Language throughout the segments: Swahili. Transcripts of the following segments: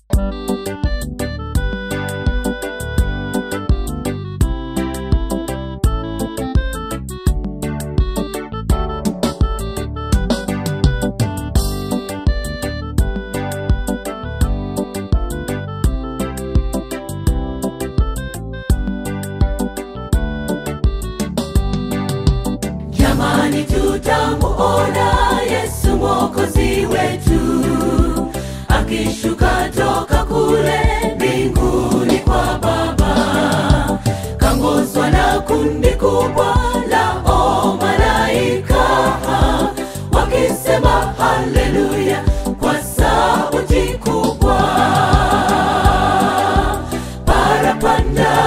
Jamani, tutamuona Yesu Mwokozi wetu akishuka toka kule mbinguni kwa Baba, kangozwa na kundi kubwa la malaika, wakisema haleluya kwa sauti kubwa. Parapanda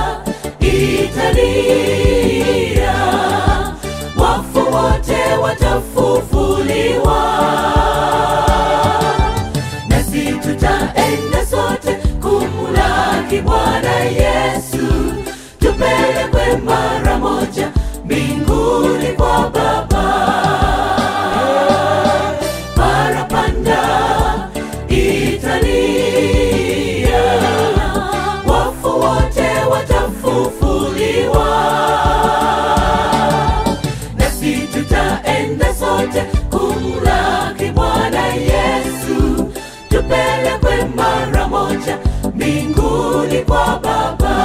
italia, wafu wote watafufuliwa, nasi tutaenda sote kumlaki Bwana Yesu, tupelekwe mara moja mbinguni kwa Baba. Parapanda italia, wafu wote watafufuliwa, nasi tutaenda sote kumlaki Bwana Yesu, tupelekwe mara moja mbinguni kwa Baba.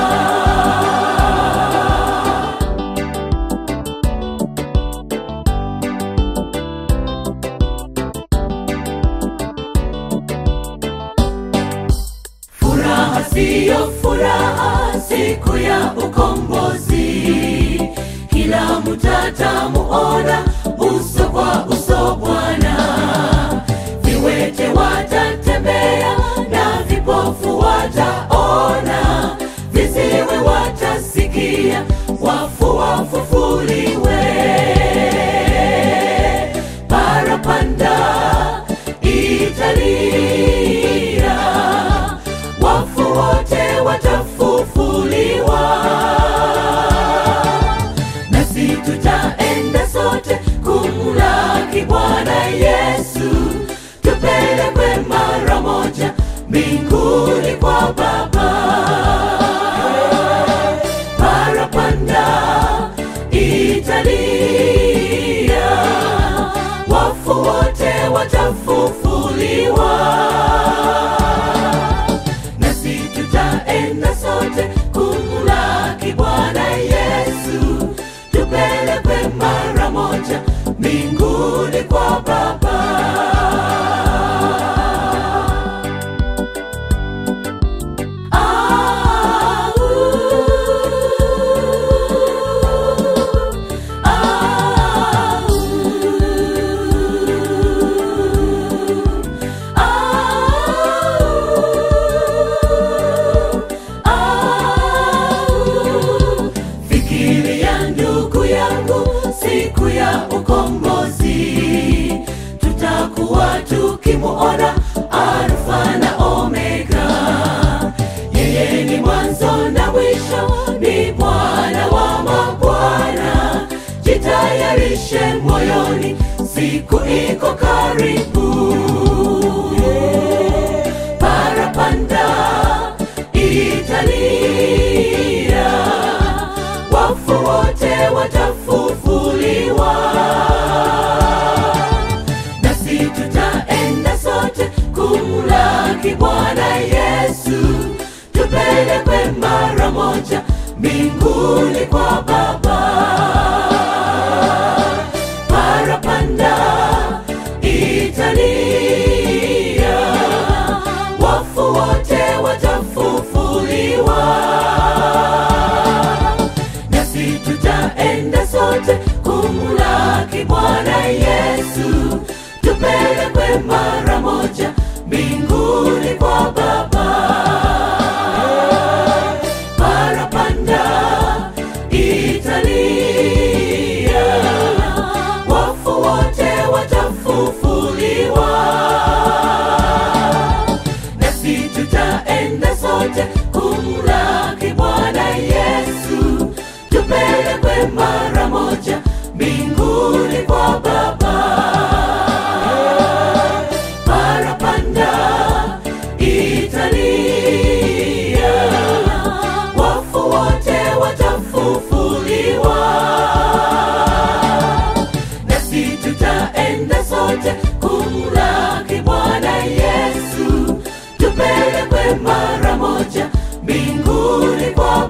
Furaha siyo furaha siku ya ukombozi, kila mtatamuona uso kwa uso Bwana. Viwete watatembea na vipofu wataona, viziwi watasikia, wafu wafufuliwe. Parapanda italia, wafu wote watafufuliwa, nasi tutaenda sote kumlaki Bwana Yesu, tupelekwe mara moja mbinguni kwa Baba. Parapanda italia, wafu wote watafufuliwa, nasi tutaenda sote kumlaki Bwana Yesu, tupelekwe mara moja mbinguni kwa Baba. Fikiria ndugu yangu, siku ya ukombozi tutakuwa tukimuona Alfa na Omega. Yeye ni mwanzo na mwisho, ni Bwana wa mabwana. Jitayarishe moyoni, siku iko karibu. Parapanda italia, wafu wote watafufuliwa, nasi tutaenda sote kumlaki Bwana Yesu, tupelekwe mara moja mbinguni kwa Baba. Parapanda italia, wafu wote watafufuliwa, nasi tutaenda sote kumlaki Bwana Yesu, tupelekwe mara moja mbinguni kwa Baba. Parapanda italia, wafu wote watafufuliwa, nasi tutaenda sote kumlaki Bwana Yesu, tupelekwe mara moja mbinguni kwa Baba. kufufuliwa, nasi tutaenda sote kumlaki Bwana Yesu, tupelekwe mara moja mbinguni kwa